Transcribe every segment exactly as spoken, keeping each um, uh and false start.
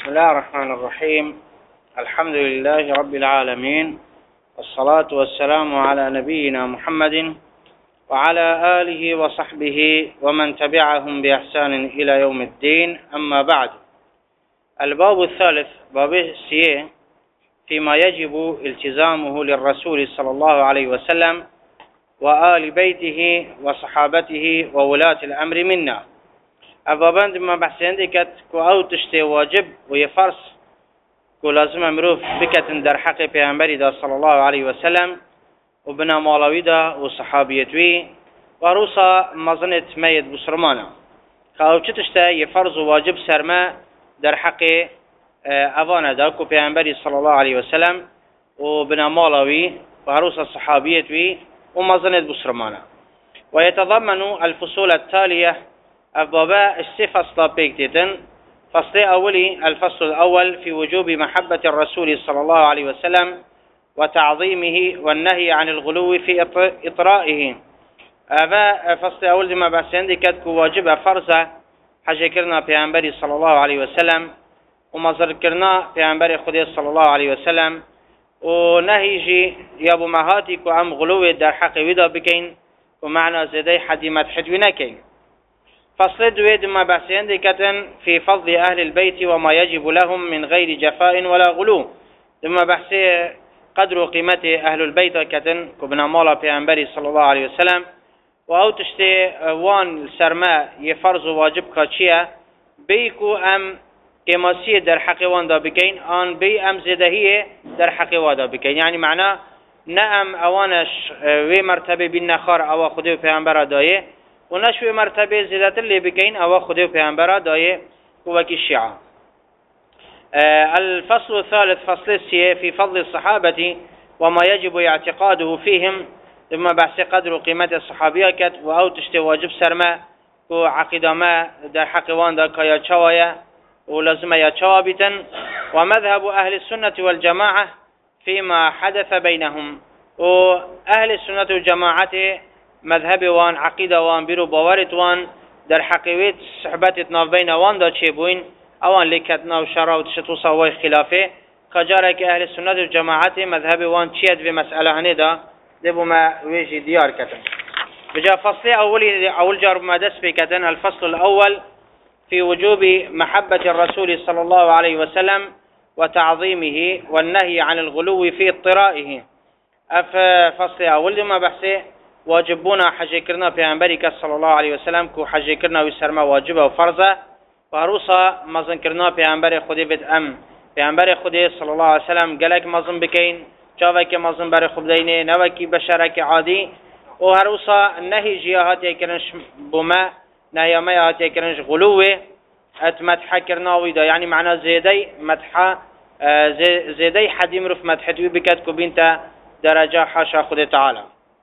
بسم الله الرحمن الرحيم. الحمد لله رب العالمين، والصلاة والسلام على نبينا محمد وعلى آله وصحبه ومن تبعهم بإحسان إلى يوم الدين. أما بعد، الباب الثالث باب السيئة فيما يجب التزامه للرسول صلى الله عليه وسلم وآل بيته وصحابته وولاة الأمر منا. أبابند ما بحثين ديكت كو أو تشتي واجب ويفرس كو لازم أمروف بكت در حق پیغمبری دا صلى الله عليه وسلم وبنا مالوي دا وصحابيتوي وروسا مظنت ميت بسرمانا كو تشتي يفرز واجب سرما در حق أوانا دا كو پیغمبری صلى الله عليه وسلم وبنا مالوي وروسا صحابيتوي ومظنت بسرمانا. ويتضمن الفصول التالية أبوابا الصفة الصابقة. فصل أولي الفصل الأول في وجوب محبة الرسول صلى الله عليه وسلم وتعظيمه والنهي عن الغلو في إطرائه. هذا فصل أول ما بحث عندي كتك واجب فرزة حجكرنا بيعنبري صلى الله عليه وسلم وما ذكرنا بيعنبري خدي صلى الله عليه وسلم ونهيجي يابو مهاتك وأم غلو در حق ودا بكين ومعنى زيدي حدي مدحد ونكين. فصل دويد ما بحثين ديكتن في فضل أهل البيت وما يجب لهم من غير جفاء ولا غلو. ثم بحثي قدر وقيمة أهل البيت كتن كبنا مولا بيعنبري صلى الله عليه وسلم وأو تشتي وان السرماء يفرز واجب كاتشيا بيكو أم كماسية در حق وان دا بكين آن بي أم زدهية در حق وادا بكين. يعني معناه نأم أوانش وي مرتبة بالنخار أو خده بيعنبرا دايه ونشوي مرتبة زيادة اللي بكين أو خده بيعنبرا دايه وكي الشيعة. آه الفصل الثالث فصل السيئة في فضل الصحابة وما يجب اعتقاده فيهم. ثم بحث قدر وقيمة الصحابية كت وأو تشتي واجب سرما وعقيدة ما در حق وان دا كايا شوايا ولازم يتشابتا. ومذهب أهل السنة والجماعة فيما حدث بينهم. وأهل السنة والجماعة مذهب وان عقيدة وان بيرو باورت وان در حقيقة صحبت ناف بين وان دا تشيبوين اوان لكتنا وشرا وتشتو صواي خلافه كجارك أهل السنة والجماعة مذهب وان تشيد في مسألة هندا دبو ما ويجي ديار كتن. بجا فصل أولي أول جارب ما دس في كتن. الفصل الأول في وجوب محبة الرسول صلى الله عليه وسلم وتعظيمه والنهي عن الغلو في اضطرائه. أف فصل أول ما بحثه واجبونا حجيكرنا بيعنبريك صلى الله عليه وسلم كو حجيكرنا ويسرما واجبه وفرزه وهروسا مزن كرنا بيعنبري خودي بد أم بيعنبري خودي صلى الله عليه وسلم قالك مزن بكين جاوك مزن بري خبديني نوكي بشرك عادي. وهروسا نهي جياهات يكرنش بما نهي ما يهات يكرنش غلوه اتمدح كرنا ويدا. يعني معنى زيدي مدحة زيدي حد يمرف مدحتوي بكتكو بنت درجة حاشا خودي تعالى.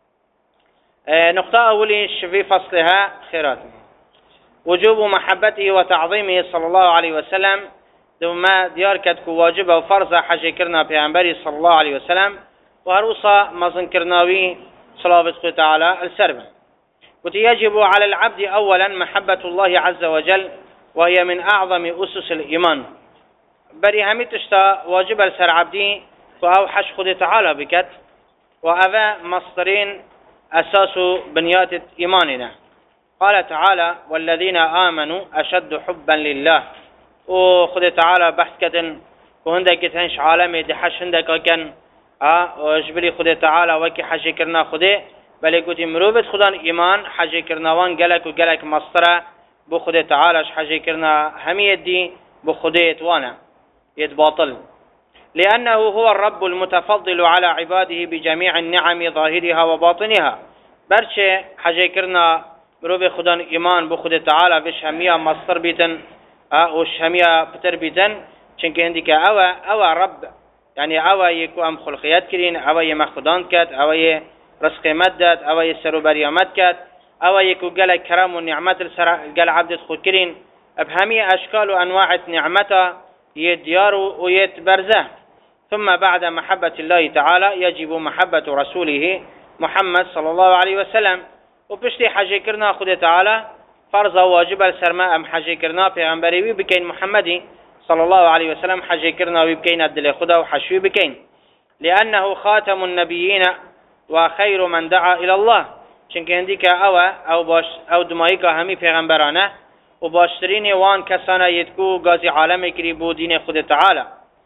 نقطة أولي في فصلها خيرات وجوب محبته وتعظيمه صلى الله عليه وسلم. ثم ديار كتك واجبه وفرضه حجيكرنا بيعنبري صلى الله عليه وسلم وهروسا مزن كرناوي صلى الله تعالى السربة. ويجب على العبد أولا محبة الله عز وجل وهي من أعظم أسس الإيمان. بري همي تشتا واجب السر عبدي وأوحش خد تعالى بكت وأذا مصدرين أساس بنيات إيماننا. قال تعالى والذين آمنوا أشد حبا لله. وخد تعالى بحث كتن وهندك تنش عالمي دحش هندك كان اه وجبلي خد تعالى وكي حجي كرنا خده بل قلت مروبت خدان إيمان حجي كرنا وان قلك وقلك مصطرة بخد تعالى حجي كرنا همي يدي بخده يتوانا يتباطل لأنه هو الرب المتفضل على عباده بجميع النعم ظاهرها وباطنها. برشة حجي كرنا مروب خدان إيمان بخد تعالى بش همية مصطر بيتن اه وش همية بتر بيتن چنك عندك أوا أوا رب يعني أوا يكو أم خلقيات كرين أوا يمخدان كات أوا رزق مدد أوا يسرو بريامت كات أوا يكو قال كرام ونعمة السر قال عبد خود كرين بهمية أشكال وأنواع نعمته يديار ويتبرزه. ثم بعد محبة الله تعالى يجب محبة رسوله محمد صلى الله عليه وسلم. وبشتي حاجة كرنا خد تعالى فرض واجب السرماء أم حاجة كرنا في عنبريوي بكين محمدي صلى الله عليه وسلم حجي كرنا ويبكين الدل خدا وحشوي بكين، لأنه خاتم النبيين وخير من دعا إلى الله، چونك عندك أو أو باش أو دمائك همي پیغمبرانه وباشترين وان كسانا يتكو غازي عالم كريبو دين خدا تعالى،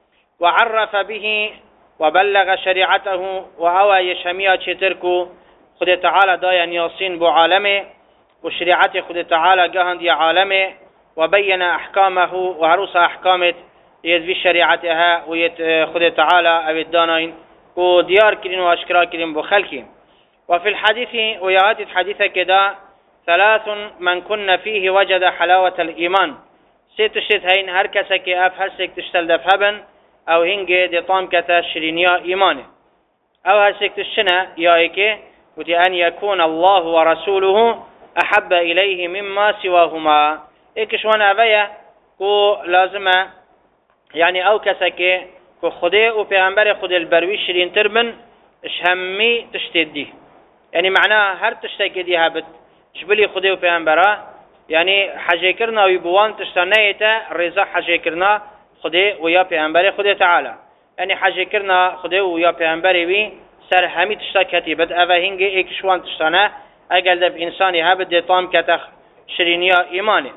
وعرف به وبلغ شريعته وأو يشميا چتركو خدا تعالى دايا ياسين بو عالمه وشريعة خدا تعالى جهند يا عالمه وبين أحكامه وعروس أحكامت يد بشريعتها ويت خدا تعالى أو الدانين وديار كرين وأشكرا كرين بخلكين. وفي الحديث ويأتي الحديث كدا ثلاث من كن فيه وجد حلاوة الإيمان، ست شت هين هر كسك أف هرسك تشتل دفهبن أو هنجي دطام كتا شرينيا إيمانه، أو هرسك تشنا يايك ودي أن يكون الله ورسوله أحب إليه مما سواهما. إيكش وانا أبايا كو لازمه يعني أو كسك كو خده و پیغمبر خود البروي شرين تربن اش همي تشتدي، يعني معناه هر تشتكي دي هابت شبلي خده و پیغمبره، يعني حاجه کرنا و بوان تشتنيته رضا حاجه کرنا خده و يا پیغمبر خود تعالى، يعني حاجه کرنا خده و يا پیغمبر بي سر همي تشتكي بد اوه هنگه ایک شوان تشتنه اگل دب انساني هابت دي طام كتخ شرينيا ايمانه.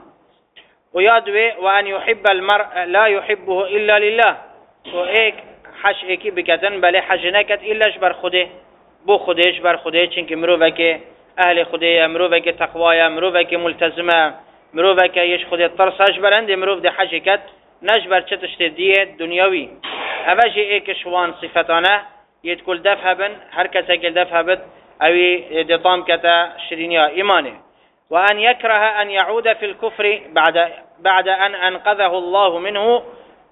ويادوي وأن يحب المرء لا يحبه إلا لله، وإيك حش إيكي بكتن بل حجنكت إلا جبر خده بو خده جبر خده، چنك مروفك أهل خده مروفك تقوى مروفك ملتزمة مروفك يش خده الطرس أجبر عند مروف دي حجكت نجبر چتشت ديه دنيوي. أفاجي إيك شوان صفتانه يتكل دفهبن هر كسا كل دفهبت أوي دطام كتا شرينيا إيمانه. وأن يكره أن يعود في الكفر بعد بعد أن أنقذه الله منه،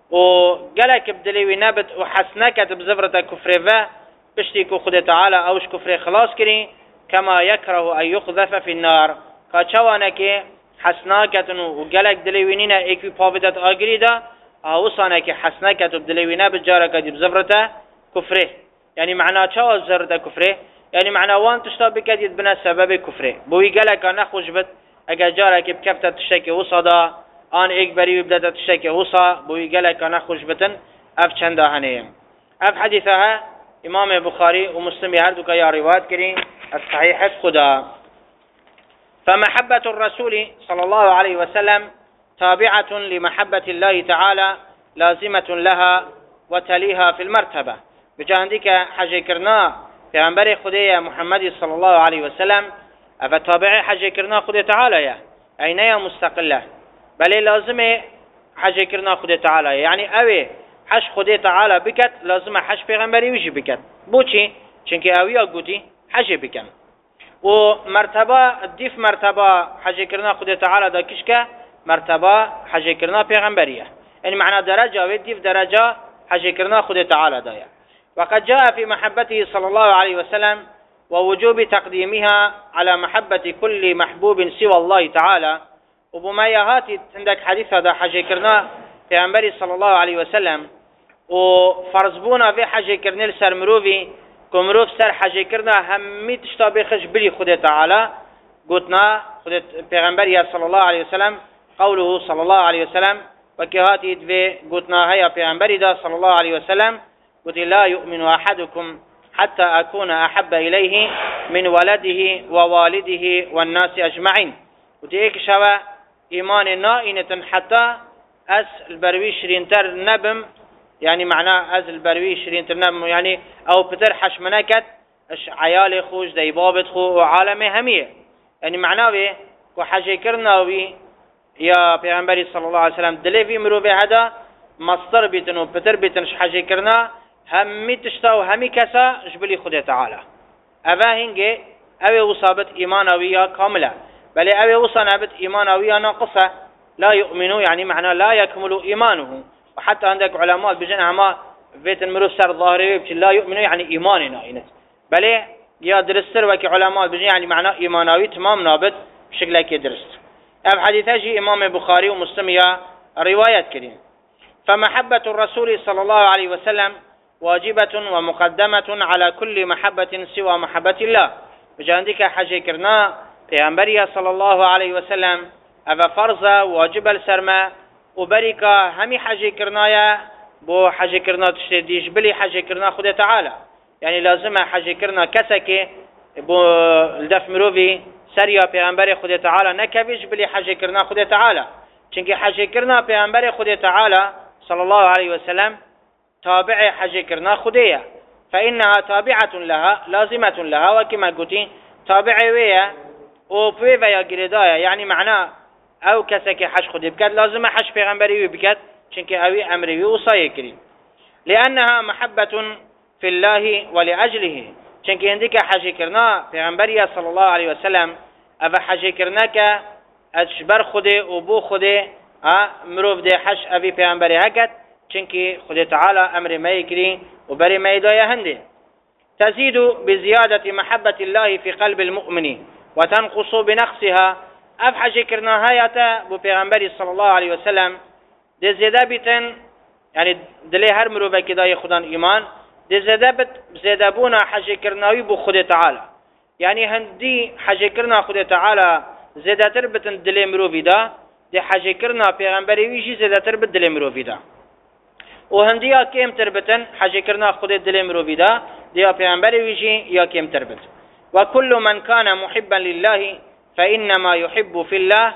وقالك بدليوي نبت وحسنك بزفرة كفر فا بشتيكو خد تعالى أوش كفر خلاص كري، كما يكره أن يقذف في النار كاتشوانك حسناك وقالك دليوي نينا ايكوي بابتت آقريدا أوصانك حسنك بدليوي نبت جارك بزفرة كفره، يعني معنى شو زفرة كفره يعني معنى وان تشتاب كديد بنا سبب كفره. بوي قالك أنا خوش بت اگه جارك بكفت تشتكي وصدا آن اكبري وبدأت تشتكي وصا بوي قالك أنا خوش بتن اف چنده هنيم. اف حديثها امام بخاري ومسلم هردوك يا روایت كرين الصحيح خدا. فمحبة الرسول صلى الله عليه وسلم تابعة لمحبة الله تعالى لازمة لها وتليها في المرتبة. بجاندك حاجة كرنا پیغمبر خدا محمد صلى الله عليه وسلم اف تابع حاجه کرنا خدا تعالى يا عينيه مستقله، بل لازم حاجه کرنا خدا تعالى يعني اوي حش خدا تعالى بكت لازم حش پیغمبري ويجي بكت بوچي چونكه اويا گوتي حاجه بكن. ومرتبه ديف مرتبه حاجه کرنا خدا تعالى دا كشكه مرتبه حاجه کرنا پیغمبريه، يعني معنى درجه و ديف درجه حاجه کرنا خدا تعالى دا. وقد جاء في محبته صلى الله عليه وسلم ووجوب تقديمها على محبة كل محبوب سوى الله تعالى. وبما يهاتي عندك حديث هذا حاجة كرنا في أنبري صلى الله عليه وسلم وفرزبونا في حاجة كرنا سر مروفي كمروف سر حاجة كرنا همي تشتابه خش بلي خده تعالى قلتنا خده پیغمبر صلى الله عليه وسلم قوله صلى الله عليه وسلم وكهاتي في قلتنا هيا پیغمبر دا صلى الله عليه وسلم قلت لا يؤمن أحدكم حتى أكون أحب إليه من ولده ووالده والناس أجمعين. وتيك شوا إيمان نائنة حتى أز البروي شرينتر نبم، يعني معناه أز البروي شرينتر نبم يعني أو بتر حشمنكت اش عيال خوش دي بابت خو وعالمه همية، يعني معناه بي وحاجة كرناوي يا پیغمبر صلى الله عليه وسلم دلي في مروبه هذا مصدر بيتن وبتر بيتن حاجة كرنا همي تشتاو همي كسا جبلي خدا تعالى. أبا هنجي أبي وصابت إيمانوية كاملة، بل أبي وصنابت إيمانوية ناقصة لا يؤمنوا، يعني معنى لا يكمل إيمانه. وحتى عندك علماء بجنها ما بيت المروف سر ظاهري لا يؤمنوا يعني إيماننا إنت، بل يا درستر وكي علماء بجنها يعني معنى إيمانوي تمام نابت بشكل كي درست. أب حديثة جي إمام بخاري ومسلم روايات كريم. فمحبة الرسول صلى الله عليه وسلم واجبة ومقدمة على كل محبة سوى محبة الله. بجاندك حاجة كرنا پیغمبرية صلى الله عليه وسلم أفا فرض واجب السرما وبركة همي حاجة كرنايا بو حاجة كرنا تشتديش بلي حاجة كرنا خده تعالى يعني لازم حاجة كرنا كسكي بو الدف مروفي سريا پیغمبر خده تعالى نكبش بلي حاجة كرنا خده تعالى چونك حاجة كرنا پیغمبر خده تعالى صلى الله عليه وسلم تابع حاجة كرنا خده فإنها تابعة لها لازمة لها وكما قلتين تابع ويا وفي ويا قردايا يعني معناه او كسكي حج خده بكات لازم حج پیغمبري بكات چونك اوي امري وصايه كري لانها محبة في الله ولأجله چونك عندك حج كرنا پیغمبري صلى الله عليه وسلم اف حج كرناك اجبر خده وبو خده مروف دي حج اوي پیغمبري هكت چونك خده تعالى امر ما يكري وبري ما يدايا هنده تزيد بزيادة محبة الله في قلب المؤمن وتنقص بنقصها اف حاجه کرنا هایتا بو پیغمبر صلی الله علیه وسلم د زیاده بیتن یعنی دلی هر مروبه کدای خدان ایمان د زیاده بت زیاده بونا حاجه کرناوی بو خود تعالی یعنی هندی حاجه کرنا خود تعالی زیاده تر بتن دلی مروبی دا د حاجه کرنا پیغمبری ویجی زیاده تر بت دلی مروبی دا و هندی ها کم تر بتن حاجه کرنا خود دلی مروبی دا د پیغمبری ویجی یا کم تر بت و كل من كان محبا لله فإنما يحب في الله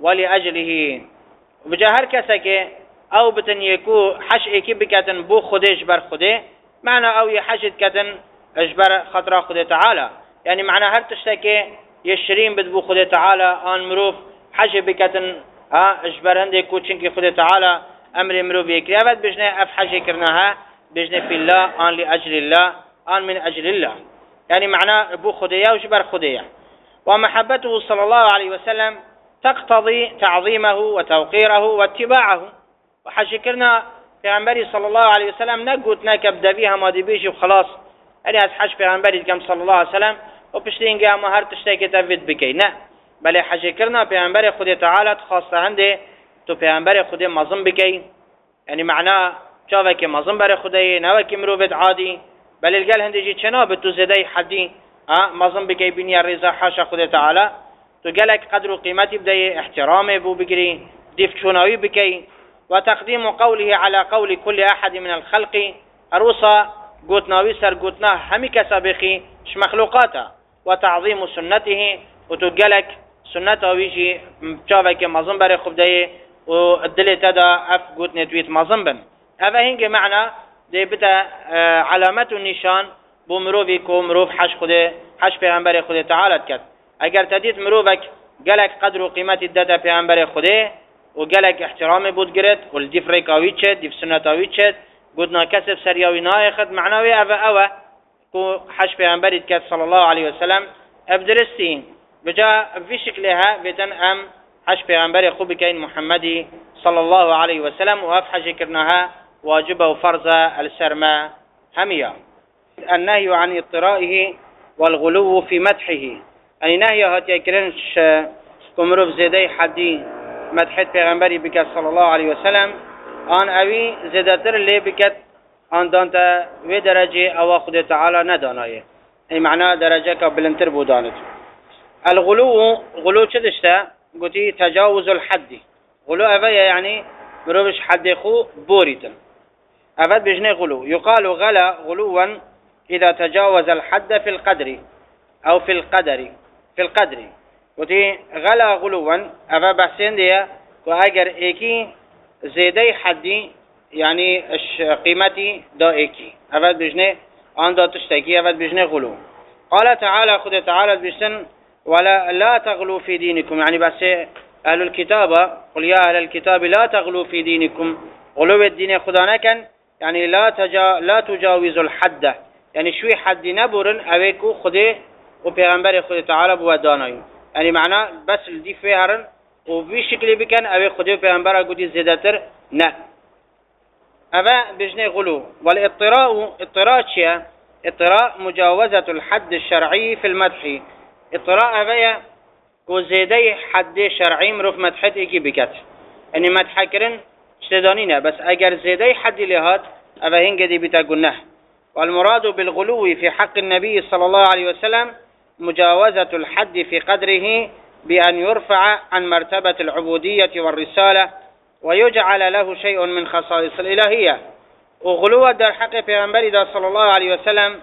ولأجله بجهر كسك أو بتن يكو حش إكي بكتن بو خده اجبر خده معنى أو يحشد كتن اجبر خطر خده تعالى يعني معنى هر تشتكي يشرين بدبو خده تعالى آن مروف حش بكتن اجبر هنده كو چنكي خده تعالى أمر مروف يكري أفد بجنه أف حش كرناها بجنه في الله آن لأجل الله آن من أجل الله يعني معنى بو خده وجبر خده ومحبته صلى الله عليه وسلم تقتضي تعظيمه وتوقيره واتباعه وحشكرنا في عنبري صلى الله عليه وسلم نقوت ناكب دبيها ما دبيش وخلاص أني أتحش في عنبري كم صلى الله عليه وسلم وبشتين قام هر تشتاكي تفيد بكي نا بل حشكرنا في عنبري خده تعالى خاصة عنده تو في عنبري خده مظن بكي يعني معناه شافك مظن بري خده نوك مروفت عادي بل القال هندجي چنابت تو زدي حدي اه مظن بكي بني الرضا حاشا خده تعالى تو قالك قدر قيمتي بدأي احترامي بو بقري ديفشوناوي بكي وتقديم قوله على قول كل أحد من الخلق أروسا قوتنا ويسر قوتنا همي كسابقي ش مخلوقاته وتعظيم سنته وتقالك سنته ويجي مشافك مظن بري خبدأي والدلي تدا اف قوتنا تويت مظن بن هذا هنجي معنى دي بتا اه علامات النشان بو مروفي كو مروف حش خده حش پیغمبر خده تعالى كت اگر تدید مروفك قالك قدر وقيمة الداتا پیغمبر خده وقالك احترامي بود گرت والديف ريكاوي چد ديف سنتاوي چد قدنا كسب سرياوي نايخد معناوي اوه اوه كو حش پیغمبر كت صلى الله عليه وسلم ابدرستين بجا في شكلها بيتن ام حش پیغمبر خوب كين محمدي صلى الله عليه وسلم واف حش كرناها واجبه وفرزه السرما همية النهي عن اضطرائه والغلو في مدحه يعني نهي هاتي كرنش كمروف زيدي حدي مدحت پیغمبری بکت صلی الله علیه وسلم آن اوی زیادتر لی بکت آن دانتا و درجه او خود تعالی ندانایه این معنی درجه که بلندتر بودانت الغلو غلو چه دشته گوتی تجاوز الحد غلو اوه یعنی مروفش حد خو بوریتن اوه بجنه غلو يقال غلا غلوا اذا تجاوز الحد في القدر او في القدر في القدر وتي غلا غلوا أبا بحسين ديا وأجر إيكي زيدي حدي يعني قيمتي دا إيكي أبد بجنة عند تشتكي أبد بجنة غلو قال تعالى خد تعالى بجسن ولا لا تغلو في دينكم يعني بس أهل الكتاب قل يا أهل الكتاب لا تغلو في دينكم غلو الدين خدانا كان يعني لا تجا لا تجاوز الحد يعني شوي حد نبرن أبيكو خده وبيغمبر خد تعالى بودانايو يعني معناه بس الدي فيهرن وفي شكل بكن أبي خديو بيعنبرا قدي زيادتر نا أبا بجني غلو والاضطراء اضطراء شيء اضطراء مجاوزة الحد الشرعي في المدح اضطراء أبايا وزيدي حد شرعي مروف مدحت إيكي بكت يعني مدح كرن اشتدانينا بس أجر زيدي حد لهات أبا هنجا دي بتاقناه والمراد بالغلو في حق النبي صلى الله عليه وسلم مجاوزة الحد في قدره بأن يرفع عن مرتبة العبودية والرسالة ويجعل له شيء من خصائص الإلهية. وغلوة در حق پیغمبر دا صلى الله عليه وسلم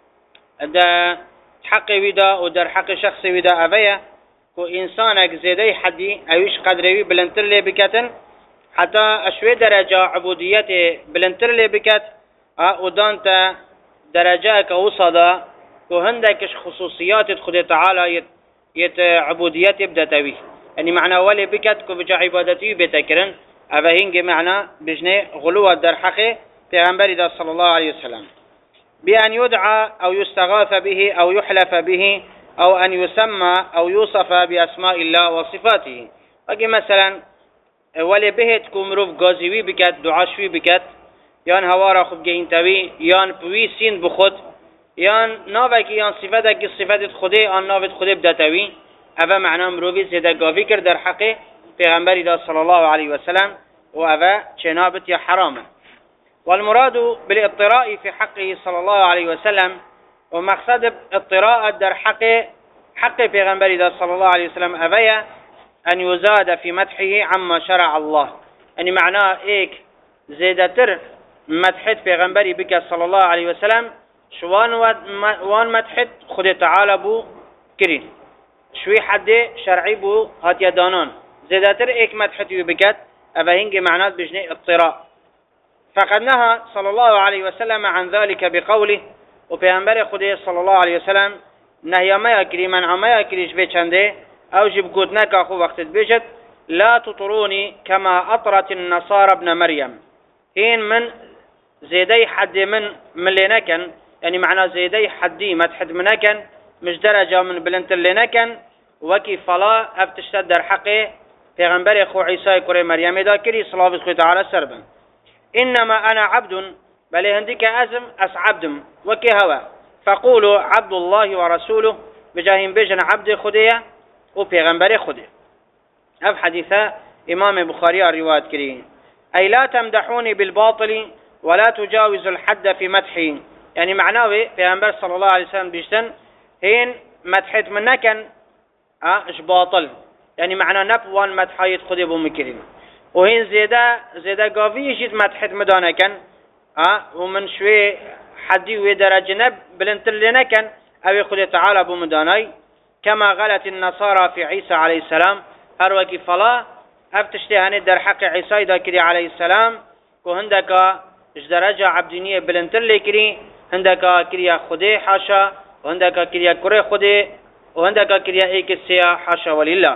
در حق ودا ودر حق شخص ودا أبيه كو إنسانك زيدي حدي أيش قدروي بلنتر لي بكتن حتى أشوي درجة عبودية بلنتر لي بكت ودانت درجة وصدا وهندكش خصوصيات خد تعالى يت, يت عبودية بدتوي يعني معنى ولي بكت كو بجا عبادتي بتكرن أفهنج معنى بجنة غلوة در حقه پیغمبر دا صلى الله عليه وسلم بأن يدعى أو يستغاث به أو يحلف به أو أن يسمى أو يوصف بأسماء الله وصفاته. أجي مثلا ولي بهت كمروف غازيوي بكت دعاشوي بكت يان هوارا خب جينتوي يان بوي سين بخد يان ناوك يان صفتك صفات خده آن ناوت خده بدتوي أفا معنى مروفي زيدا غافي كر در حقه پیغمبر دا صلى الله عليه وسلم وأفا چنابت يا حرامه. والمراد بالاضطراء في حقه صلى الله عليه وسلم ومقصد اضطراء در حق حق پیغمبر دا صلى الله عليه وسلم أفيا أن يزاد في مدحه عما شرع الله يعني معناه إيك زيادتر مدحت پیغمبر بك صلى الله عليه وسلم شوان وان مدحت خد تعالى بو كرين شوي حد شرعي بو هات يدانان زيادتر إيك مدحت بكت أفهنج معناه بجنة اضطراء. فقد نهى صلى الله عليه وسلم عن ذلك بقوله وبيعنبر خده صلى الله عليه وسلم نهي ما يكري من عما يكريش بيشنده أو جب قدناك أخو وقت بيجت لا تطروني كما أطرت النصارى ابن مريم هين من زيدي حد من ملينكن يعني معنى زيدي حدي متحد منكن مش درجة من بلنت لنكن وكي فلا أفتشتد در حقه پیغمبر خو عيسى كري مريم دا كري صلى الله عليه تعالى سربا إنما أنا عبد بل هندك أزم أس عبد وكي هوا فقولوا عبد الله ورسوله بجاهم بجن عبد خديه وبيغمبر خديه. أف حديثة إمام بخاري الرواية كريم أي لا تمدحوني بالباطل ولا تجاوز الحد في مدحي يعني معناه بيغمبر صلى الله عليه وسلم بيجتن هين مدحت منكن اش باطل يعني معناه نبوان مدحايت خدي بمكرين وهين زيادة زيادة قافي يجيد مدحت مدانكن اه ومن شوي حدي ودرجة نب بلنتر لنكن أو خدي تعالى بمداناي كما غلت النصارى في عيسى عليه السلام هروكي فلا افتشتهاني در حق عيسى ذاكري عليه السلام وهندك درجة عبدينية بلنتر لكري هندك كريا خدي حاشا وهندك كريا كري خدي وهندك كريا ايك السيا حاشا ولله.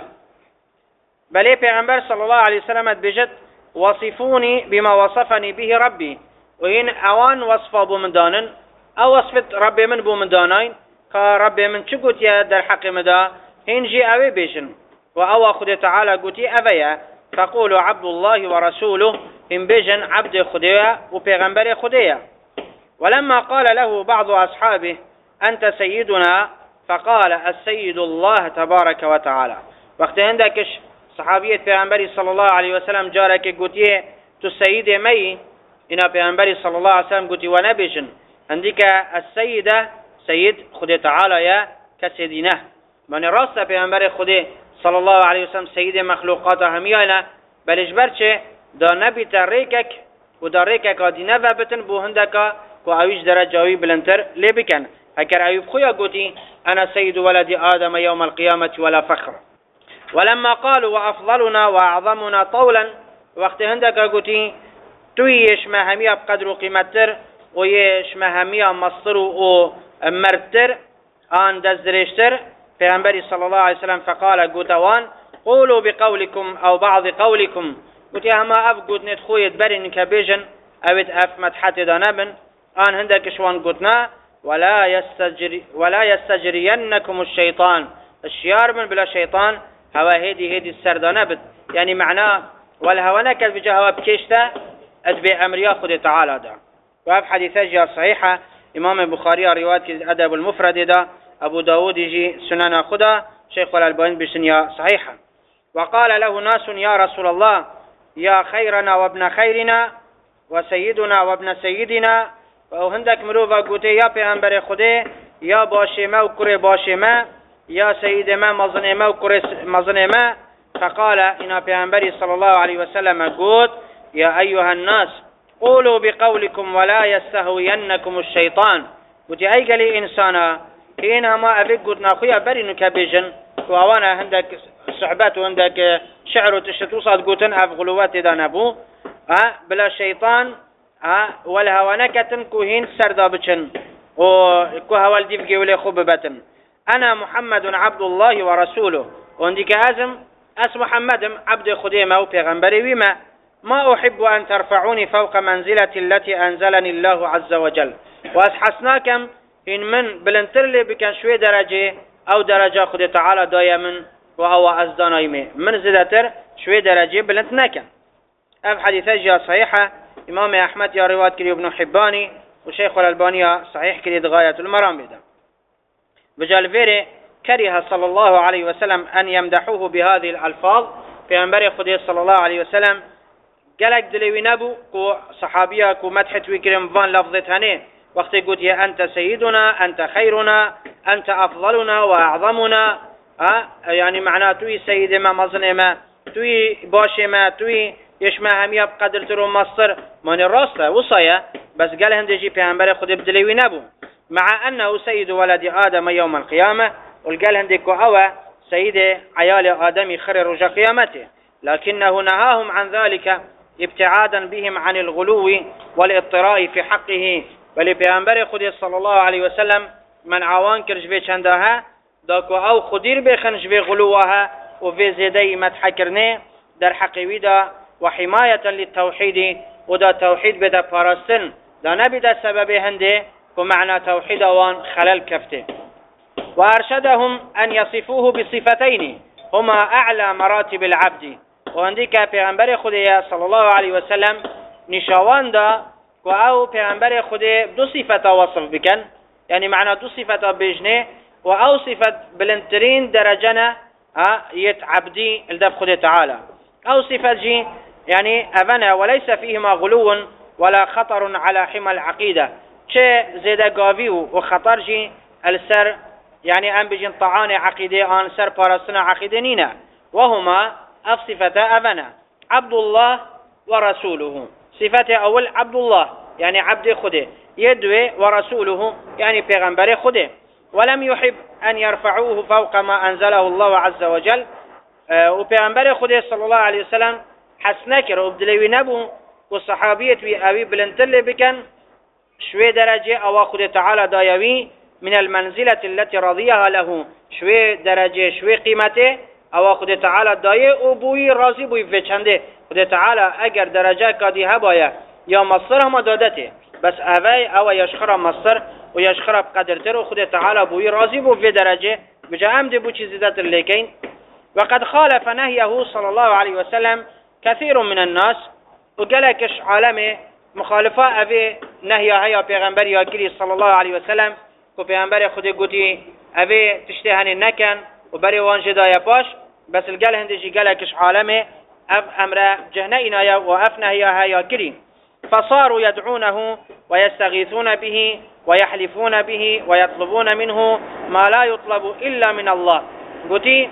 بل پیغمبر صلى الله عليه وسلم بجد وصفوني بما وصفني به ربي وإن أوان وصفه بمدانن أو وصفت ربي من بمدانين كربي من شو قلت يا در حق مدا هنجي أوي بيشن وأو خد تعالى قلت أبيا فقولوا عبد الله ورسوله إن بيجن عبد خديا وبيغمبر خديا. ولما قال له بعض أصحابه أنت سيدنا فقال السيد الله تبارك وتعالى وقت عندكش صحابية پیغمبر صلى الله عليه وسلم جارك قلت تو سيد مي إنا پیغمبر صلى الله عليه وسلم قلت ونبيشن عندك السيدة سيد خد تعالى يا كسيدنا من راست پیغمبر خد صلى الله عليه وسلم سيد مخلوقات هميانا بل اجبرچه دا نبي تريكك ودا ريكك دينا وبتن بو هندك كو اويش درجاوي بلنتر لبكن هكر ايوب خويا قلت انا سيد ولد آدم يوم القيامة ولا فخر. ولما قالوا وأفضلنا وأعظمنا طولا وقت هندك قلت تويش مهمية بقدر قيمتر ويش مهمية مصر ومرتر آن دزرشتر پیغمبر صلى الله عليه وسلم فقال قلتوان قولوا بقولكم أو بعض قولكم قلت هما أف قلت ندخويت برين كبيجن أوت أف مدحات دانبن آن هندك شوان قلتنا ولا يستجري ولا يستجرينكم الشيطان الشيار من بلا شيطان هوا هيدي هيدي السردانه بد يعني معناه والهوانا كذ بجا هوا بكيشتا ادبي امريا خد تعالى دا. وهذا حديث جاء صحيحه امام البخاري روايه الادب المفرد دا ابو داود يجي سنن خدا شيخ الالباني بسنيا صحيحه. وقال له ناس يا رسول الله يا خيرنا وابن خيرنا وسيدنا وابن سيدنا وهندك مروفا قوتي يا پیغمبر خدا يا باشما وكري باشما يا سيد ما مظنما وكري مظنما فقال إن پیغمبر صلى الله عليه وسلم قلت يا أيها الناس قولوا بقولكم ولا يستهوينكم الشيطان قلت أي قلي إنسانا كينا ما أبيك قلت ناخويا بري نكبجن وأوانا عندك صحبات وعندك شعر وتشتوصات قلتن أفغلوات إذا نبو أه بلا شيطان أه والهوانكة كوهين سردا بچن وكوهوال ديفقي ولي خببتن أنا محمد عبد الله ورسوله وعندك أزم أس محمد عبد خديمة وبيغمبري وما ما أحب أن ترفعوني فوق منزلة التي أنزلني الله عز وجل وأسحسناكم إن من بلنترلي بكن شوي درجة أو درجة خد تعالى دايا من وهو أزدانايمي من زدتر شوي درجة بلنتناكم أف حديثة جاء صحيحة إمام أحمد يا رواد كري ابن حباني وشيخ الألباني صحيح كري غاية المرام بدا بجال فيري كره صلى الله عليه وسلم أن يمدحوه بهذه الألفاظ في أنبري خدي صلى الله عليه وسلم قالك دلوي نبو كو صحابيا كو مدحت وكرم فان لفظتهني وقت قلت يا أنت سيدنا أنت خيرنا أنت أفضلنا وأعظمنا أه؟ يعني معناه توي سيد ما مظن ما توي باش ما توي يشما همية بقدر ترو مصر من الراسة وصايا بس قال هندجي في أنبري خدي بدلوي نبو مع أنه سيد ولد آدم يوم القيامة والقال هندكو هو سيد عيال آدم خير رجا قيامته لكنه نهاهم عن ذلك ابتعادا بهم عن الغلو والاضطراء في حقه بل پیامبر خدا صلى الله عليه وسلم من عوان کرج به چندها داکو او خدیر بخنج به غلوها و في زیده مدح کرنه در حقیوی دا و حمایتا للتوحید و دا توحید بدا پارستن دا نبدا سبب هنده و معنى توحید وان خلل کفته وارشدهم ان يصفوه بصفتين هما اعلى مراتب العبد وعندك پیغمبر خدا صلى الله عليه وسلم نشاوان دا و او پیغمبر خدا دو صفت وصف بکن يعني معنى دو صفت بجنه و او صفت بلنترين درجنا يت عبدي الدب خدا تعالى او صفت جي يعني أبنا وليس فيهما غلو ولا خطر على حمى العقيدة چه زيدا قاوي وخطر جي السر يعني أن بجن طعان عقيدة آن سر پارستنا عقيدة نينا وهما اف صفتا أبنا عبد الله ورسوله صفة أول عبد الله يعني عبد خده يدوي ورسوله يعني پیغمبر خده ولم يحب أن يرفعوه فوق ما أنزله الله عز وجل أه وپیغمبر خده صلى الله عليه وسلم حسنكر وبدلوي نبو والصحابية ويأوي بلنتل بكن شوي درجة أو خده تعالى دايوي من المنزلة التي رضيها له شوي درجة شوي قيمته أو خده تعالى داي وبوي راضي بوي في چنده خده تعالى اگر درجة كادي هبايا يا مصر هم دادته بس اوي او يشخر مصر ويشخر بقدرتر وخده تعالى بوي راضي بو في درجة بجا امد بو چيز ذات الليكين وقد خالف نهيه صلى الله عليه وسلم كثير من الناس وقالكش عالمه مخالفة اوي نهيه هيا پیغمبر ياكري صلى الله عليه وسلم كو پیغمبر خده قوتي اوي تشتهن نكن وبري وانجه دايا باش بس القال هندجي قالكش عالمه اف امر جهنئنا وافنه يا هيا كري فصاروا يدعونه ويستغيثون به ويحلفون به ويطلبون منه ما لا يطلب إلا من الله قلتي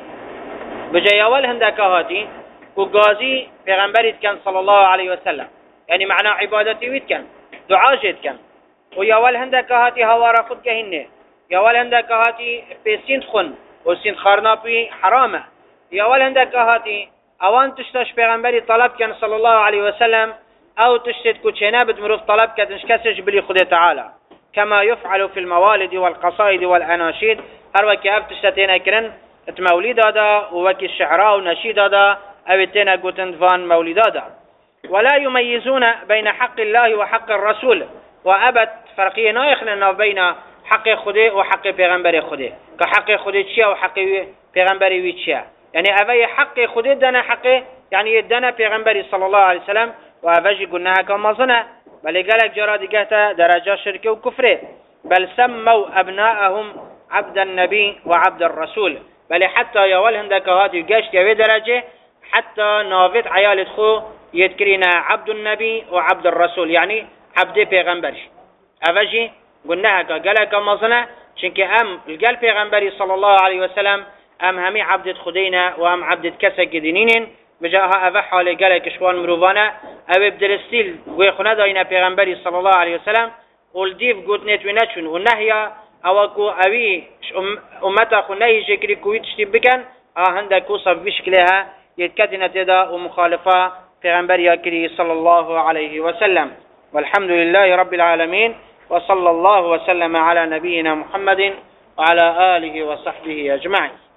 بجيوال هندك هاتي وقازي پیغمبرت كان صلى الله عليه وسلم يعني معنى عبادتي ويت كان دعاء جيت كان ويوال هندك هاتي هوارا خد كهنه يوال هندك هاتي في سنت خن وسنت خارنا في حرامه يوال هندك هاتي اوان تشتش پیغمبری طلب کن صلی الله علیه وسلم او تشتد كوتشينا بدمروف طلب كدنش كسج بلي خده تعالى كما يفعل في الموالد والقصائد والأناشيد هروكي اف تشتتين كرن مولد هذا ووكي الشعراء ونشيد هذا او تينا قوتن فان مولد هذا ولا يميزون بين حق الله وحق الرسول وابد فرقية نايخنا بين حق خده وحق پیغمبر خده كحق خده تشيا وحق پیغمبر وي تشيا يعني اوي حق خده دنا حق يعني يدنا پیغمبر صلى الله عليه وسلم وأفجي قلناها كما صنع بل قالك جرى دقاتا درجة شرك وكفر بل سموا أبناءهم عبد النبي وعبد الرسول بل حتى يوالهم دكهات يقاش يوي درجة حتى نافت عيال خو يذكرنا عبد النبي وعبد الرسول يعني عبد پیغمبر أفجي قلناها قالك كما صنع شنك أم القال پیغمبري صلى الله عليه وسلم ام همي عبدت خدينا وام عبدت كسك دينين بجاها أفا حالي قالك شوان مروفانا أو بدرستيل ويخونا داينا پیغمبري صلى الله عليه وسلم والديف قوت نتويناتشون والنهي أوكو أوي أمتا خناهي شكري كويت شتبكن آهندك وصف بشكلها يتكتنا تدا ومخالفة پیغمبري أكري صلى الله عليه وسلم. والحمد لله رب العالمين وصلى الله وسلم على نبينا محمد وعلى آله وصحبه أجمعين.